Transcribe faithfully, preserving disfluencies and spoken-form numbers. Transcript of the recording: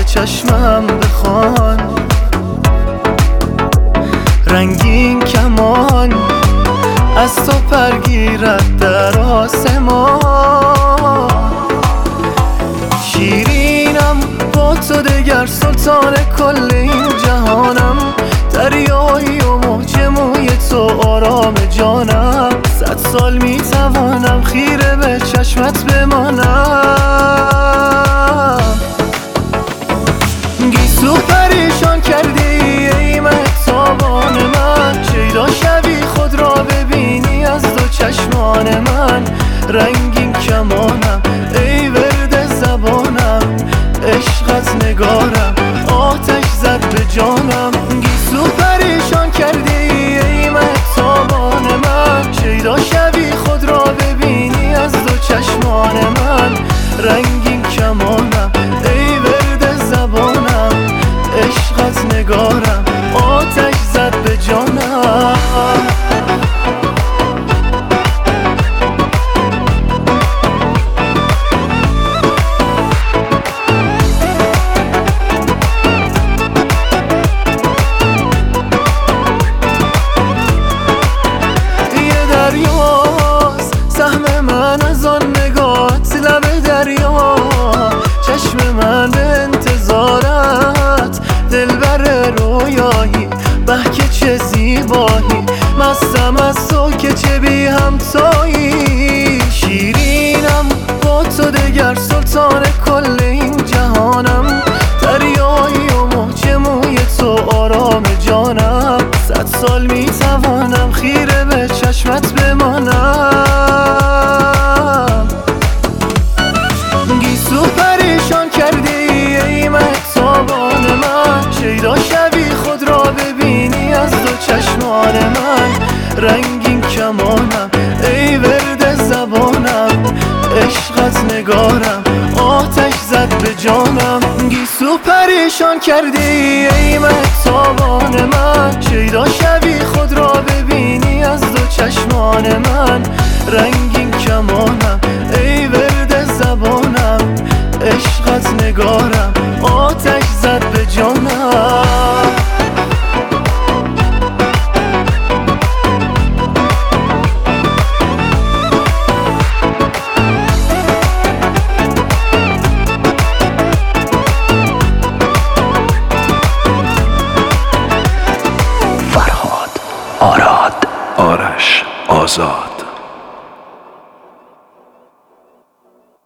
چشمم بخوان، رنگین کمان از تو پرگیرد در آسمان. شیرینم با تو دگر سلطان کل این جهانم، دریایی و موج موی تو آرام جانم. صد سال میتوانم خیره به چشمت بمانم. گیسو پریشان کرده ای مهتابان من، شیدا شبی خود را ببینی از دو چشمان من. رنگین کمانم ای ورد زبانم، عشقت نگارم آتش زد به جانم. گیسو پریشان کرده ای مهتابان من، شیدا شبی خود را ببینی از دو چشمان من. رنگین کمانم ای ورد زبانم، عشقت نگارم آتش زد به جانم. سهم من از آن نگاهت لب دریا، چشم من به انتظارت دلبر رویایی. به که چه زیبایی، مستم از تو که چه بی همتایی. شیرینم با تو دگر سلطان کل این جهانم، دریایی و موج موی تو آرام جانم. صد سال میتوانم خیره به چشمت بمانم. گیسو پریشان کرده ای مهتابان من، شیدا شبی خود را ببینی از دو چشمان من. رنگین کمانم ای ورد زبانم، عشقت نگارم آتش زد به جانم. گیسو پریشان کرده ای مهتابان من، شیدا شبی خود را ببینی از دو چشمان من. رنگین کمانم ای ورد زبانم، عشقت نگارم آتش زد به جانم. آراد، آرش، آزاد.